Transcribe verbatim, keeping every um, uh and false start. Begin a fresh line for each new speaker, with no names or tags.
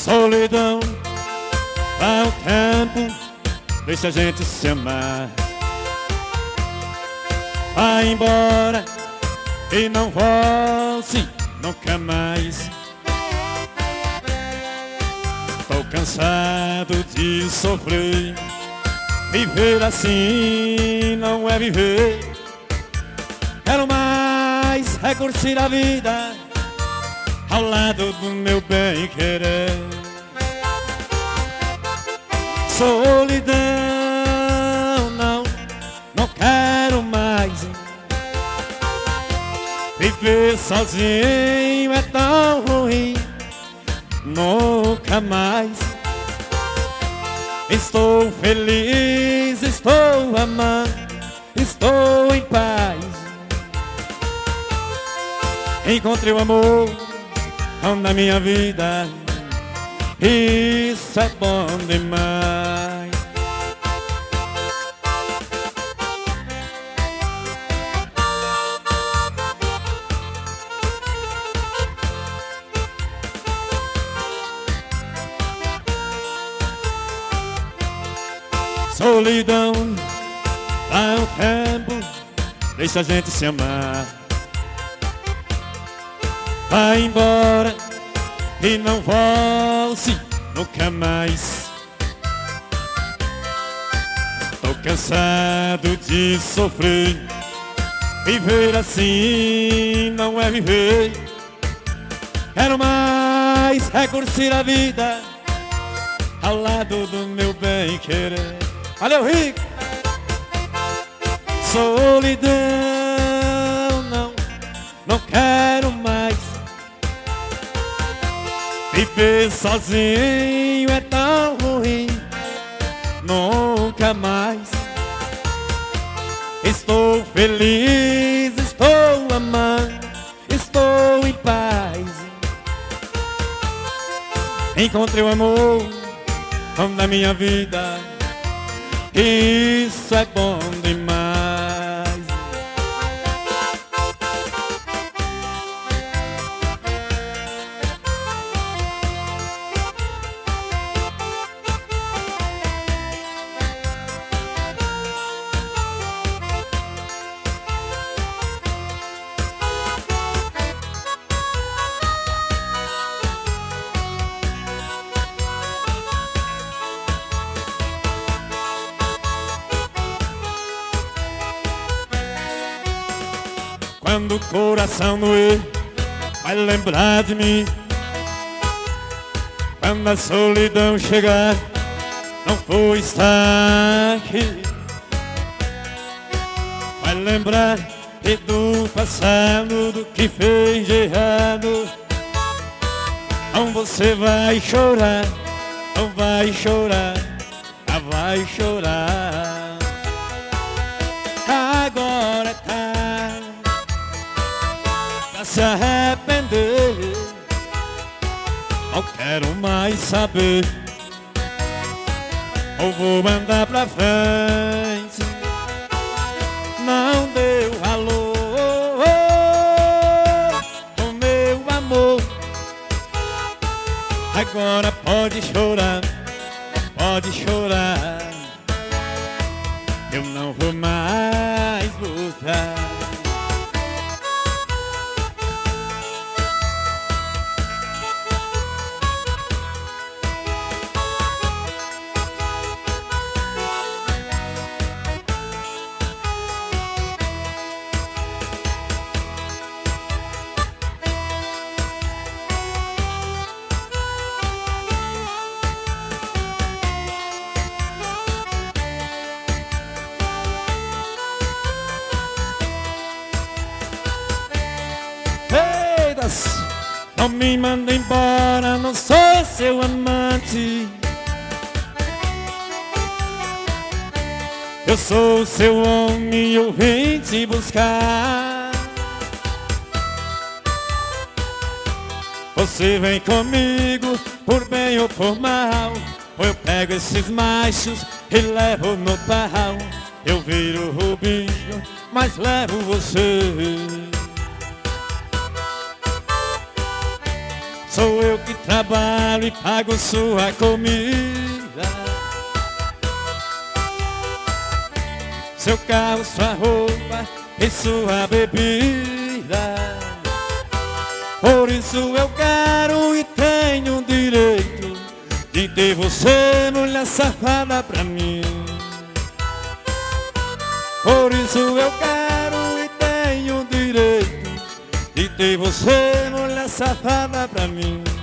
Solidão, há um tempo, deixa a gente se amar. Vai embora e não volte nunca mais. Tô cansado de sofrer. Viver assim não é viver. Quero mais é curtir a vida ao lado do meu bem-querer. Solidão, não, não quero mais. Viver sozinho é tão ruim, nunca mais. Estou feliz, estou amando, estou em paz. Encontrei o amor na minha vida, isso é bom demais. Solidão, há um tempo, deixa a gente se amar. Vai embora e não volte nunca mais. Tô cansado de sofrer. Viver assim não é viver. Quero mais é curtir a vida ao lado do meu bem-querer. Valeu, Rico! Solidão, não, não quero mais. Viver sozinho é tão ruim, nunca mais. Estou feliz, estou amando, estou em paz. Encontrei o amor na minha vida, isso é bom demais. Quando o coração doer, vai lembrar de mim. Quando a solidão chegar, não vou estar aqui. Vai lembrar e do passado, do que fez de errado. Não, você vai chorar, não vai chorar, ah, vai chorar. Agora tá pra se arrepender. Não quero mais saber, ou vou mandar pra frente. Não deu valor o meu amor. Agora pode chorar, pode chorar. Eu não vou mais voltar. Não me manda embora, não sou seu amante. Eu sou seu homem, eu vim te buscar. Você vem comigo, por bem ou por mal, ou eu pego esses machos e levo no pau. Eu viro o bicho, mas levo você. Sou eu que trabalho e pago sua comida, seu carro, sua roupa e sua bebida. Por isso eu quero e tenho direito de ter você, mulher safada, pra mim. Por isso eu quero e tenho direito de ter você, mulher safada, pra mim.